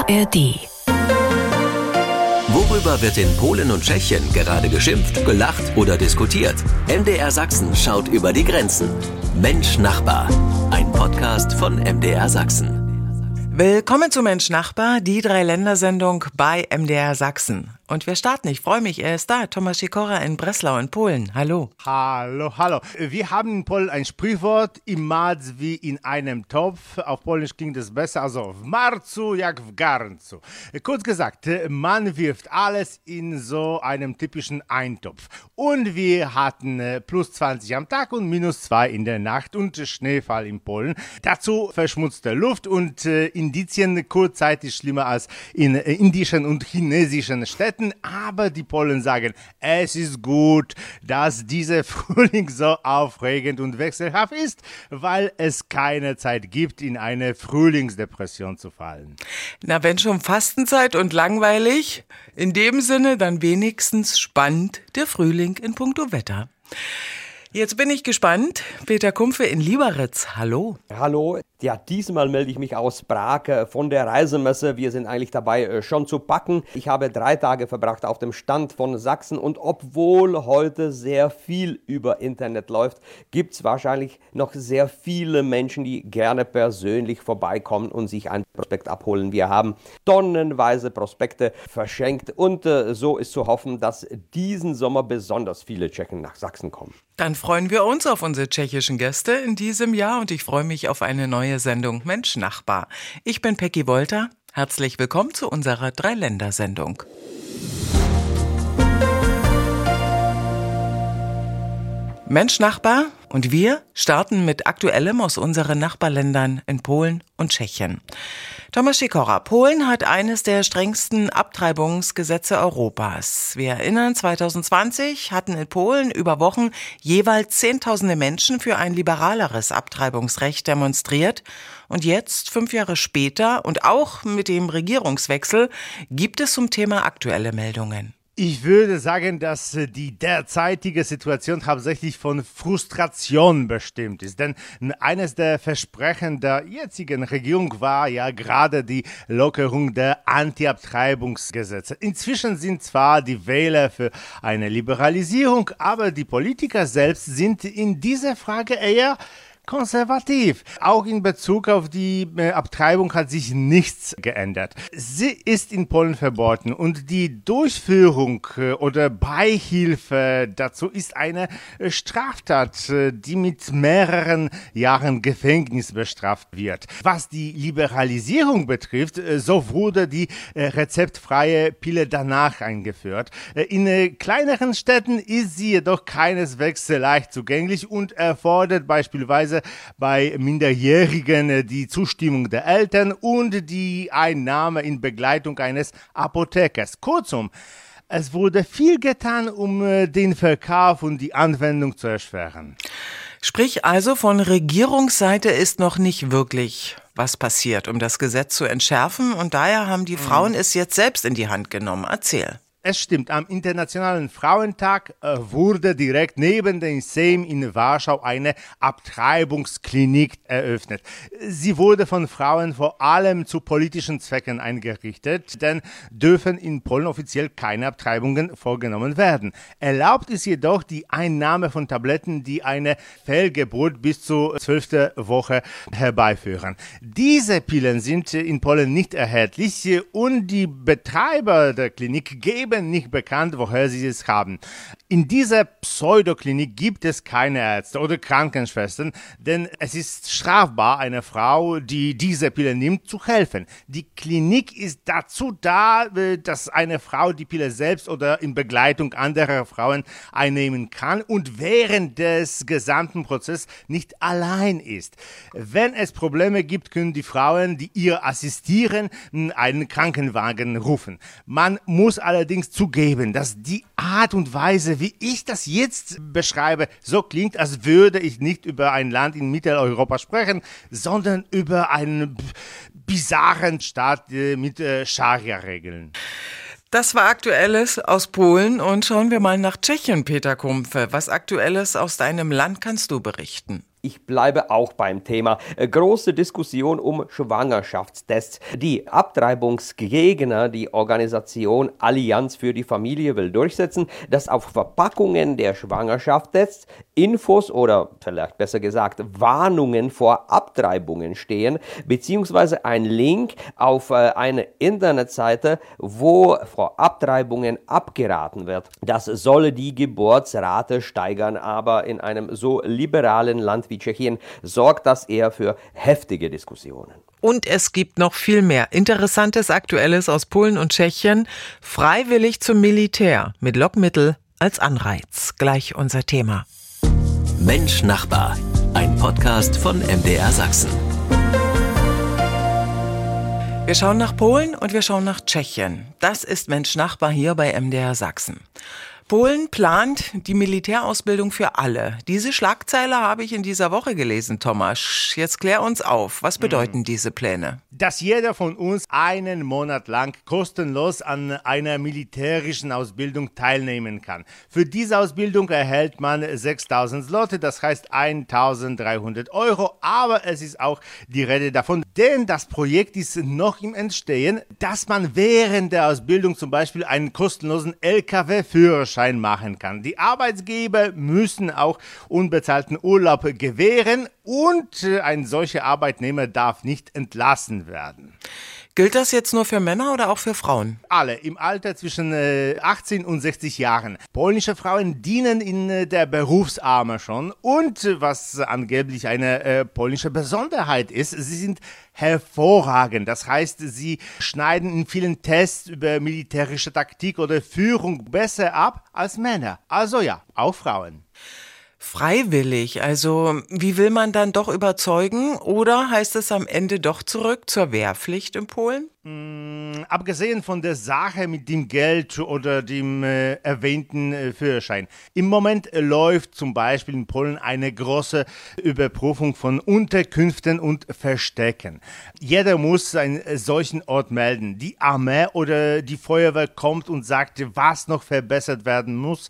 ARD. Worüber wird in Polen und Tschechien gerade geschimpft, gelacht oder diskutiert? MDR Sachsen schaut über die Grenzen. Mensch Nachbar, ein Podcast von MDR Sachsen. Willkommen zu Mensch Nachbar, die Dreiländersendung bei MDR Sachsen. Und wir starten, ich freue mich, er ist da, Tomasz Sikora in Breslau in Polen. Hallo. Hallo. Wir haben in Polen ein Sprichwort, im Mac wie in einem Topf. Auf Polnisch klingt es besser, also w marcu jak w garncu. Kurz gesagt, man wirft alles in so einem typischen Eintopf. Und wir hatten plus 20 am Tag und minus 2 in der Nacht und Schneefall in Polen. Dazu verschmutzte Luft und Indizien kurzzeitig schlimmer als in indischen und chinesischen Städten. Aber die Polen sagen, es ist gut, dass dieser Frühling so aufregend und wechselhaft ist, weil es keine Zeit gibt, in eine Frühlingsdepression zu fallen. Na, wenn schon Fastenzeit und langweilig, in dem Sinne dann wenigstens spannend der Frühling in puncto Wetter. Jetzt bin ich gespannt. Peter Kumpfe in Lieberitz. Hallo. Hallo. Ja, diesmal melde ich mich aus Prag von der Reisemesse. Wir sind eigentlich dabei, schon zu packen. Ich habe 3 Tage verbracht auf dem Stand von Sachsen und obwohl heute sehr viel über Internet läuft, gibt es wahrscheinlich noch sehr viele Menschen, die gerne persönlich vorbeikommen und sich ein Prospekt abholen. Wir haben tonnenweise Prospekte verschenkt und so ist zu hoffen, dass diesen Sommer besonders viele Tschechen nach Sachsen kommen. Dann freuen wir uns auf unsere tschechischen Gäste in diesem Jahr und ich freue mich auf eine neue Sendung Mensch Nachbar. Ich bin Peggy Wolter. Herzlich willkommen zu unserer Dreiländersendung. Mensch Nachbar und wir starten mit Aktuellem aus unseren Nachbarländern in Polen und Tschechien. Tomasz Sikora, Polen hat eines der strengsten Abtreibungsgesetze Europas. Wir erinnern, 2020 hatten in Polen über Wochen jeweils Zehntausende Menschen für ein liberaleres Abtreibungsrecht demonstriert. Und jetzt, 5 Jahre später und auch mit dem Regierungswechsel, gibt es zum Thema aktuelle Meldungen. Ich würde sagen, dass die derzeitige Situation hauptsächlich von Frustration bestimmt ist. Denn eines der Versprechen der jetzigen Regierung war ja gerade die Lockerung der Anti-Abtreibungsgesetze. Inzwischen sind zwar die Wähler für eine Liberalisierung, aber die Politiker selbst sind in dieser Frage eher konservativ. Auch in Bezug auf die Abtreibung hat sich nichts geändert. Sie ist in Polen verboten und die Durchführung oder Beihilfe dazu ist eine Straftat, die mit mehreren Jahren Gefängnis bestraft wird. Was die Liberalisierung betrifft, so wurde die rezeptfreie Pille danach eingeführt. In kleineren Städten ist sie jedoch keineswegs leicht zugänglich und erfordert beispielsweise bei Minderjährigen die Zustimmung der Eltern und die Einnahme in Begleitung eines Apothekers. Kurzum, es wurde viel getan, um den Verkauf und die Anwendung zu erschweren. Sprich also, von Regierungsseite ist noch nicht wirklich was passiert, um das Gesetz zu entschärfen. Und daher haben die Frauen es jetzt selbst in die Hand genommen. Erzähl. Es stimmt, am Internationalen Frauentag wurde direkt neben dem Sejm in Warschau eine Abtreibungsklinik eröffnet. Sie wurde von Frauen vor allem zu politischen Zwecken eingerichtet, denn dürfen in Polen offiziell keine Abtreibungen vorgenommen werden. Erlaubt ist jedoch die Einnahme von Tabletten, die eine Fehlgeburt bis zur 12. Woche herbeiführen. Diese Pillen sind in Polen nicht erhältlich und die Betreiber der Klinik geben nicht bekannt, woher sie es haben. In dieser Pseudoklinik gibt es keine Ärzte oder Krankenschwestern, denn es ist strafbar, einer Frau, die diese Pille nimmt, zu helfen. Die Klinik ist dazu da, dass eine Frau die Pille selbst oder in Begleitung anderer Frauen einnehmen kann und während des gesamten Prozesses nicht allein ist. Wenn es Probleme gibt, können die Frauen, die ihr assistieren, einen Krankenwagen rufen. Man muss allerdings zugeben, dass die Art und Weise, wie ich das jetzt beschreibe, so klingt, als würde ich nicht über ein Land in Mitteleuropa sprechen, sondern über einen bizarren Staat mit Scharia-Regeln. Das war Aktuelles aus Polen und schauen wir mal nach Tschechien, Peter Kumpfe. Was Aktuelles aus deinem Land kannst du berichten? Ich bleibe auch beim Thema. Große Diskussion um Schwangerschaftstests. Die Abtreibungsgegner, die Organisation Allianz für die Familie, will durchsetzen, dass auf Verpackungen der Schwangerschaftstests Infos oder vielleicht besser gesagt Warnungen vor Abtreibungen stehen, beziehungsweise ein Link auf eine Internetseite, wo vor Abtreibungen abgeraten wird. Das solle die Geburtsrate steigern, aber in einem so liberalen Land wie Tschechien sorgt das eher für heftige Diskussionen. Und es gibt noch viel mehr Interessantes, Aktuelles aus Polen und Tschechien. Freiwillig zum Militär mit Lockmittel als Anreiz. Gleich unser Thema. Mensch Nachbar, ein Podcast von MDR Sachsen. Wir schauen nach Polen und wir schauen nach Tschechien. Das ist Mensch Nachbar hier bei MDR Sachsen. Polen plant die Militärausbildung für alle. Diese Schlagzeile habe ich in dieser Woche gelesen, Tomasz. Jetzt klär uns auf. Was bedeuten diese Pläne? Dass jeder von uns einen Monat lang kostenlos an einer militärischen Ausbildung teilnehmen kann. Für diese Ausbildung erhält man 6.000 Zloty, das heißt 1.300 €. Aber es ist auch die Rede davon, denn das Projekt ist noch im Entstehen, dass man während der Ausbildung zum Beispiel einen kostenlosen LKW-Führerschein machen kann. Die Arbeitgeber müssen auch unbezahlten Urlaub gewähren und ein solcher Arbeitnehmer darf nicht entlassen werden. Gilt das jetzt nur für Männer oder auch für Frauen? Alle im Alter zwischen 18 und 60 Jahren. Polnische Frauen dienen in der Berufsarmee schon und was angeblich eine polnische Besonderheit ist, sie sind hervorragend. Das heißt, sie schneiden in vielen Tests über militärische Taktik oder Führung besser ab als Männer. Also ja, auch Frauen. Freiwillig, also wie will man dann doch überzeugen oder heißt es am Ende doch zurück zur Wehrpflicht in Polen? Abgesehen von der Sache mit dem Geld oder dem erwähnten Führerschein. Im Moment läuft zum Beispiel in Polen eine große Überprüfung von Unterkünften und Verstecken. Jeder muss einen solchen Ort melden. Die Armee oder die Feuerwehr kommt und sagt, was noch verbessert werden muss,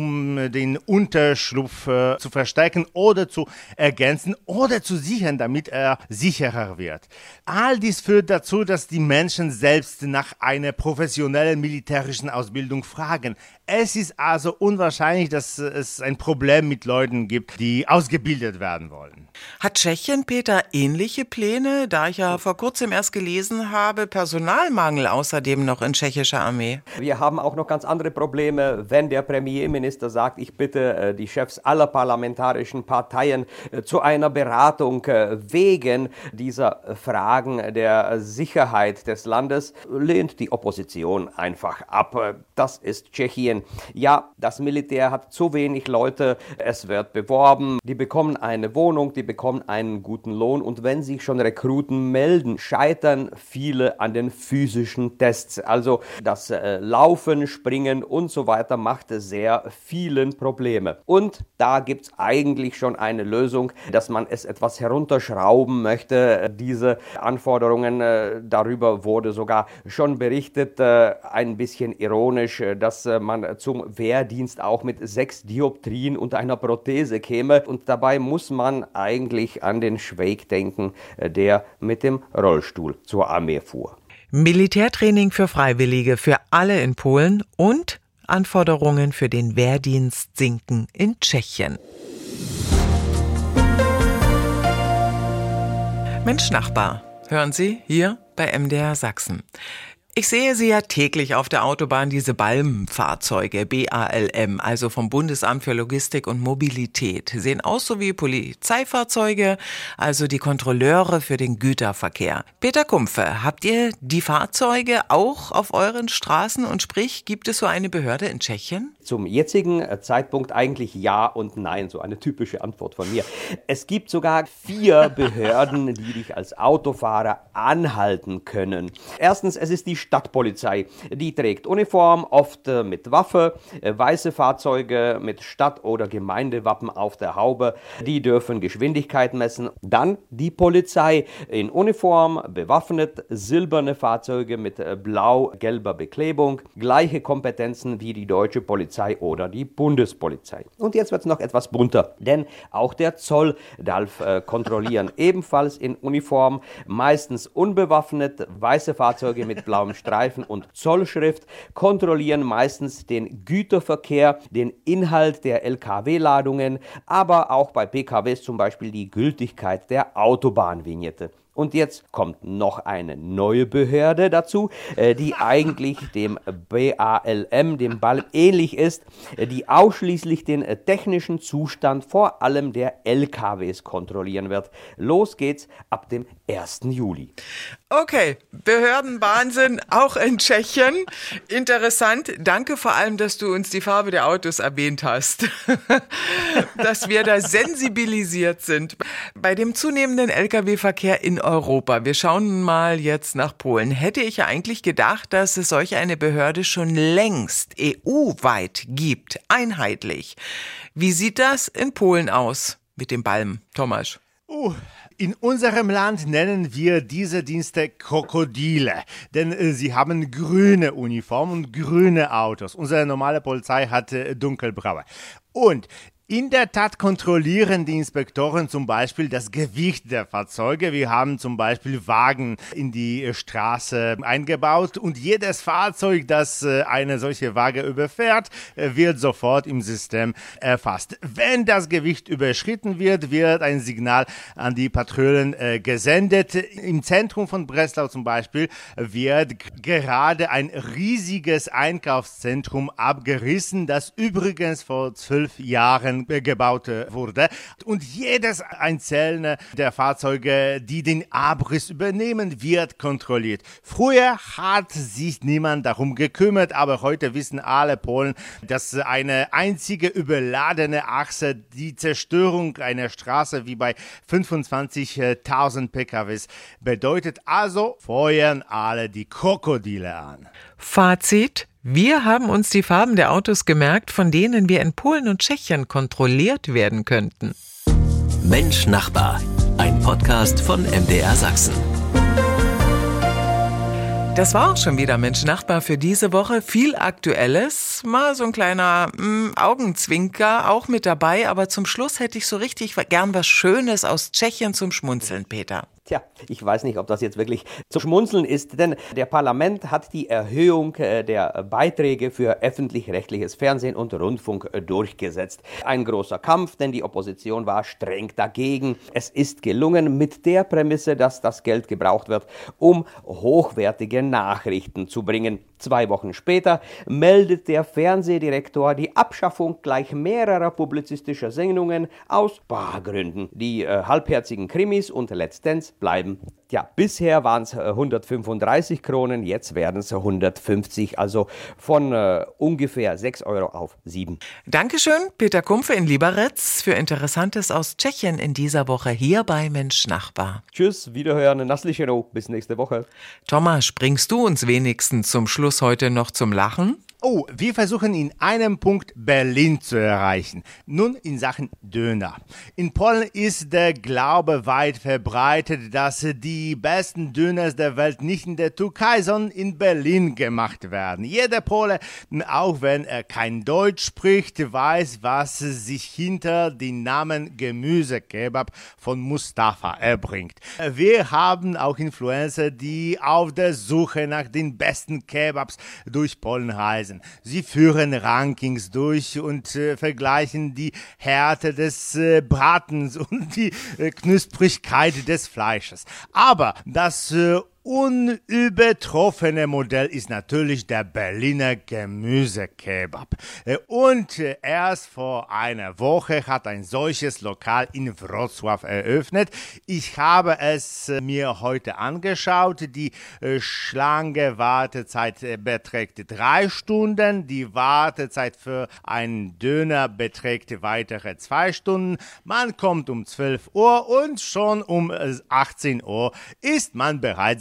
um den Unterschlupf zu verstärken oder zu ergänzen oder zu sichern, damit er sicherer wird. All dies führt dazu, dass die Menschen selbst nach einer professionellen militärischen Ausbildung fragen. Es ist also unwahrscheinlich, dass es ein Problem mit Leuten gibt, die ausgebildet werden wollen. Hat Tschechien, Peter, ähnliche Pläne, da ich ja vor kurzem erst gelesen habe, Personalmangel außerdem noch in tschechischer Armee? Wir haben auch noch ganz andere Probleme, wenn der Premierminister sagt, ich bitte die Chefs aller parlamentarischen Parteien zu einer Beratung wegen dieser Fragen der Sicherheit des Landes, lehnt die Opposition einfach ab. Das ist Tschechien. Ja, das Militär hat zu wenig Leute, es wird beworben, die bekommen eine Wohnung, die bekommen einen guten Lohn und wenn sich schon Rekruten melden, scheitern viele an den physischen Tests. Also das Laufen, Springen und so weiter macht sehr vielen Probleme. Und da gibt es eigentlich schon eine Lösung, dass man es etwas herunterschrauben möchte. Diese Anforderungen, darüber wurde sogar schon berichtet, ein bisschen ironisch, dass man zum Wehrdienst auch mit 6 Dioptrien und einer Prothese käme. Und dabei muss man eigentlich an den Schweig denken, der mit dem Rollstuhl zur Armee fuhr. Militärtraining für Freiwillige für alle in Polen und Anforderungen für den Wehrdienst sinken in Tschechien. Mensch Nachbar, hören Sie hier bei MDR Sachsen. Ich sehe sie ja täglich auf der Autobahn, diese BALM-Fahrzeuge, BALM, also vom Bundesamt für Logistik und Mobilität. Sehen aus so wie Polizeifahrzeuge, also die Kontrolleure für den Güterverkehr. Peter Kumpfe, habt ihr die Fahrzeuge auch auf euren Straßen und sprich, gibt es so eine Behörde in Tschechien? Zum jetzigen Zeitpunkt eigentlich ja und nein, so eine typische Antwort von mir. Es gibt sogar 4 Behörden, die dich als Autofahrer anhalten können. Erstens, es ist die Stadtpolizei. Die trägt Uniform, oft mit Waffe, weiße Fahrzeuge mit Stadt- oder Gemeindewappen auf der Haube. Die dürfen Geschwindigkeit messen. Dann die Polizei in Uniform, bewaffnet, silberne Fahrzeuge mit blau-gelber Beklebung, gleiche Kompetenzen wie die deutsche Polizei oder die Bundespolizei. Und jetzt wird es noch etwas bunter, denn auch der Zoll darf kontrollieren, ebenfalls in Uniform, meistens unbewaffnet, weiße Fahrzeuge mit blauem Streifen und Zollschrift, kontrollieren meistens den Güterverkehr, den Inhalt der LKW-Ladungen, aber auch bei PKWs zum Beispiel die Gültigkeit der Autobahnvignette. Und jetzt kommt noch eine neue Behörde dazu, die eigentlich dem BALM, dem BALM, ähnlich ist, die ausschließlich den technischen Zustand vor allem der LKWs kontrollieren wird. Los geht's ab dem 1. Juli. Okay, Behördenwahnsinn, auch in Tschechien. Interessant. Danke vor allem, dass du uns die Farbe der Autos erwähnt hast. Dass wir da sensibilisiert sind. Bei dem zunehmenden Lkw-Verkehr in Europa, wir schauen mal jetzt nach Polen, hätte ich ja eigentlich gedacht, dass es solch eine Behörde schon längst EU-weit gibt, einheitlich. Wie sieht das in Polen aus mit dem BALM, Tomasz? In unserem Land nennen wir diese Dienste Krokodile, denn sie haben grüne Uniformen und grüne Autos. Unsere normale Polizei hat dunkelbraue. Und in der Tat kontrollieren die Inspektoren zum Beispiel das Gewicht der Fahrzeuge. Wir haben zum Beispiel Wagen in die Straße eingebaut und jedes Fahrzeug, das eine solche Waage überfährt, wird sofort im System erfasst. Wenn das Gewicht überschritten wird, wird ein Signal an die Patrouillen gesendet. Im Zentrum von Breslau zum Beispiel wird gerade ein riesiges Einkaufszentrum abgerissen, das übrigens vor 12 Jahren gebaut wurde. Und jedes einzelne der Fahrzeuge, die den Abriss übernehmen, wird kontrolliert. Früher hat sich niemand darum gekümmert, aber heute wissen alle Polen, dass eine einzige überladene Achse die Zerstörung einer Straße wie bei 25.000 PKWs bedeutet. Also feuern alle die Krokodile an. Fazit: Wir haben uns die Farben der Autos gemerkt, von denen wir in Polen und Tschechien kontrolliert werden könnten. Mensch Nachbar, ein Podcast von MDR Sachsen. Das war auch schon wieder Mensch Nachbar für diese Woche. Viel Aktuelles, mal so ein kleiner Augenzwinker auch mit dabei. Aber zum Schluss hätte ich so richtig gern was Schönes aus Tschechien zum Schmunzeln, Peter. Tja, ich weiß nicht, ob das jetzt wirklich zu schmunzeln ist, denn der Parlament hat die Erhöhung der Beiträge für öffentlich-rechtliches Fernsehen und Rundfunk durchgesetzt. Ein großer Kampf, denn die Opposition war streng dagegen. Es ist gelungen mit der Prämisse, dass das Geld gebraucht wird, um hochwertige Nachrichten zu bringen. 2 Wochen später meldet der Fernsehdirektor die Abschaffung gleich mehrerer publizistischer Sendungen aus Spargründen. Die halbherzigen Krimis und Let's Dance bleiben. Ja, bisher waren es 135 Kronen, jetzt werden es 150, also von ungefähr 6 Euro auf 7. Dankeschön, Peter Kumpfe in Liberec, für Interessantes aus Tschechien in dieser Woche hier bei Mensch Nachbar. Tschüss, wiederhören, naslyšenou, bis nächste Woche. Thomas, bringst du uns wenigstens zum Schluss heute noch zum Lachen? Oh, wir versuchen in einem Punkt Berlin zu erreichen. Nun in Sachen Döner. In Polen ist der Glaube weit verbreitet, dass die besten Döners der Welt nicht in der Türkei, sondern in Berlin gemacht werden. Jeder Pole, auch wenn er kein Deutsch spricht, weiß, was sich hinter den Namen Gemüsekebab von Mustafa erbringt. Wir haben auch Influencer, die auf der Suche nach den besten Kebabs durch Polen reisen. Sie führen Rankings durch und vergleichen die Härte des Bratens und die Knusprigkeit des Fleisches. Aber das unübertroffene Modell ist natürlich der Berliner Gemüsekebab. Und erst vor einer Woche hat ein solches Lokal in Wrocław eröffnet. Ich habe es mir heute angeschaut. Die schlanke Wartezeit beträgt 3 Stunden. Die Wartezeit für einen Döner beträgt weitere 2 Stunden. Man kommt um 12 Uhr und schon um 18 Uhr ist man bereits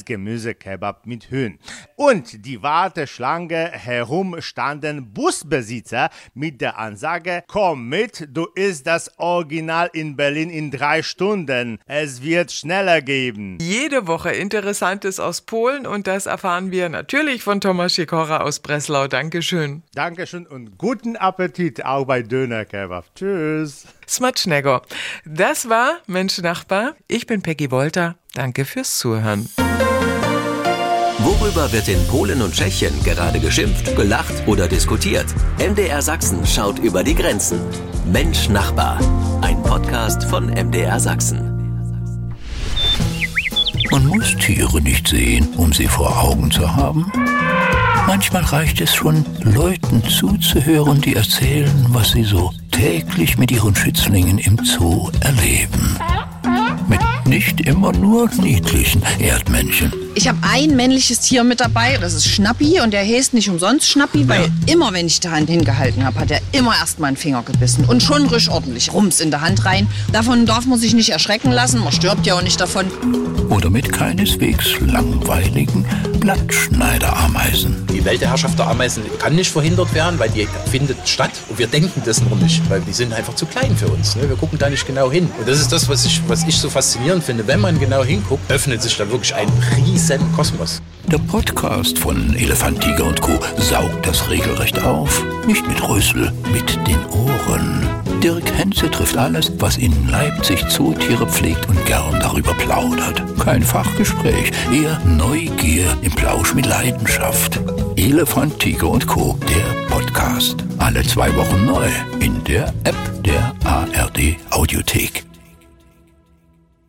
Gemüsekebab mit Hühn. Und die Warteschlange herum standen Busbesitzer mit der Ansage: Komm mit, du isst das Original in Berlin in 3 Stunden. Es wird schneller geben. Jede Woche Interessantes aus Polen und das erfahren wir natürlich von Tomasz Sikora aus Breslau. Dankeschön. Dankeschön und guten Appetit auch bei Dönerkebab. Tschüss. Smacznego. Das war Mensch Nachbar. Ich bin Peggy Wolter. Danke fürs Zuhören. Worüber wird in Polen und Tschechien gerade geschimpft, gelacht oder diskutiert? MDR Sachsen schaut über die Grenzen. Mensch Nachbar. Ein Podcast von MDR Sachsen. Man muss Tiere nicht sehen, um sie vor Augen zu haben. Manchmal reicht es schon, Leuten zuzuhören, die erzählen, was sie so täglich mit ihren Schützlingen im Zoo erleben. Mit nicht immer nur niedlichen Erdmännchen. Ich habe ein männliches Tier mit dabei, das ist Schnappi, und der heißt nicht umsonst Schnappi, weil immer, wenn ich die Hand hingehalten habe, hat er immer erst mal einen Finger gebissen und schon richtig ordentlich Rums in der Hand rein. Davon darf man sich nicht erschrecken lassen, man stirbt ja auch nicht davon. Oder mit keineswegs langweiligen Blattschneiderameisen. Die Weltherrschaft der Ameisen kann nicht verhindert werden, weil die findet statt und wir denken das noch nicht, weil die sind einfach zu klein für uns. Wir gucken da nicht genau hin. Und das ist das, was ich so faszinierend finde. Wenn man genau hinguckt, öffnet sich da wirklich ein riesen Kosmos. Der Podcast von Elefant, Tiger und Co. saugt das regelrecht auf. Nicht mit Rüssel, mit den Ohren. Dirk Henze trifft alles, was in Leipzig Zootiere pflegt und gern darüber plaudert. Kein Fachgespräch, eher Neugier im Plausch mit Leidenschaft. Elefant, Tiger und Co., der Podcast. Alle 2 Wochen neu in der App der ARD Audiothek.